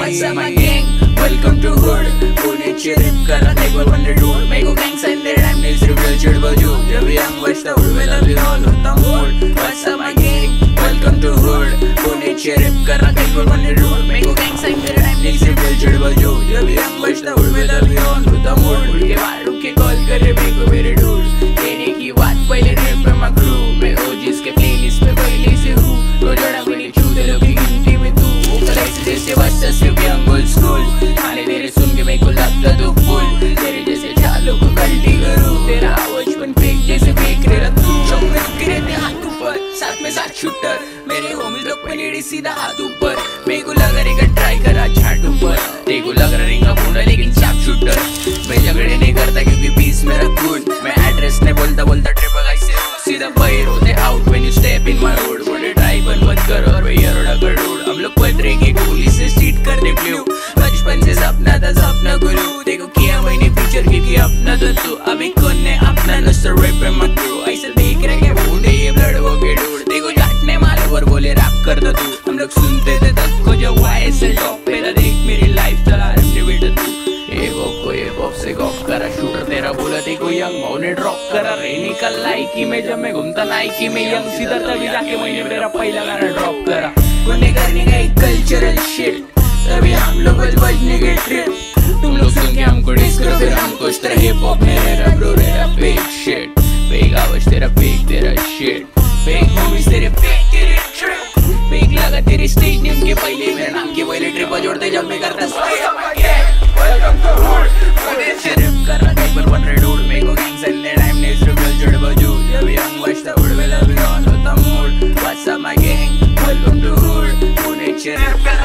What's up my gang? Welcome to hood. Pune chirip kara table wonder dude. Mego gangs and their time needs reveal chid baju. Jab young watch the hood will be all on the mood. What's up my gang? Welcome to hood. Pune chirip kara table wonder dude. Mego gangs and their time needs reveal chid baju. Jab young watch the hood will be all on the mood. उड़ के बाहर रुक के call करे मेको मेरे dude. कहने की बात पहले rap पे मैं crew. मैं OGs के playlist पे पहले से हूँ. रोजाना कोई छू दे लोग की गिनती में तू. जैसे बच्चा सिर्फ young old school. खाने तेरे सुन के मेरे को लगता तो फुल. तेरे जैसे चालों को कल्टी करूँ. तेरा आवाज बन फेंक जैसे फेंक रहे तू. चौक में रुके रहते हाथ ऊपर. साथ में साथ शूटर. मेरे होमी लोग पे लेडी सीधा हाथ ऊपर. मेरे को लगा रहेगा ट्राई करा छाट ऊपर. तेरे को लग रहेगा पूरा लेकिन चाप शूटर. मैं झगड़े नहीं करता क्योंकि पीस मेरा खून. मैं एड्रेस नहीं बोलता बोलता ट्रिप कैसे सीधा बाहर होते out when you step in my hood. बोले ड्राइव बंद कर और भैया रोड़ा कर डूड. हम लोग पत्रे की गोली से स्ट्रीट कर दे ब्लू. बचपन से सपना था सपना गुरु. देखो किया मैंने फीचर की अपना तो तू. अभी कौन ने अपना नस्तर रैप पे मत करो. ऐसे देख रहे हैं बूढ़े ये ब्लड वो के डूड. देखो जाटने माले और बोले रैप कर दो तू. हम लोग सुनते थे तब को जब YSL टॉप पे था. देख मेरी लाइफ चला रहे बेटा तू. ये बॉप से गॉप करा शूटर तेरा बोला देखो यंग मौने ड्रॉप करा. रे निकल लाइकी में जब मैं घूमता नाइकी में. यंग सीधा तभी जाके मैंने मेरा पहला गाना ड्रॉप करा. गुने करने का एक कल्चरल शिट. तभी हम लोग बजने के ट्रिप. तुम लोग सुन के हमको डिस करो फिर हमको इस तरह हिप हॉप में rap bro rap fake shit. Fake आवाज तेरा फेक तेरा शिट. फेक मूवीज तेरे फेक तेरे ट्रिप. फेक लगा तेरे स्टेज नेम के पहले मेरे नाम के पहले ट्रिप जोड़ते जब मैं करता Welcome to hood. Pune chirip kara table wonder dude. Mego gangs and their time needs reveal chid baju. Jab young watch the hood will be on with the mood. What's up my gang? Welcome to hood. Pune chirip kara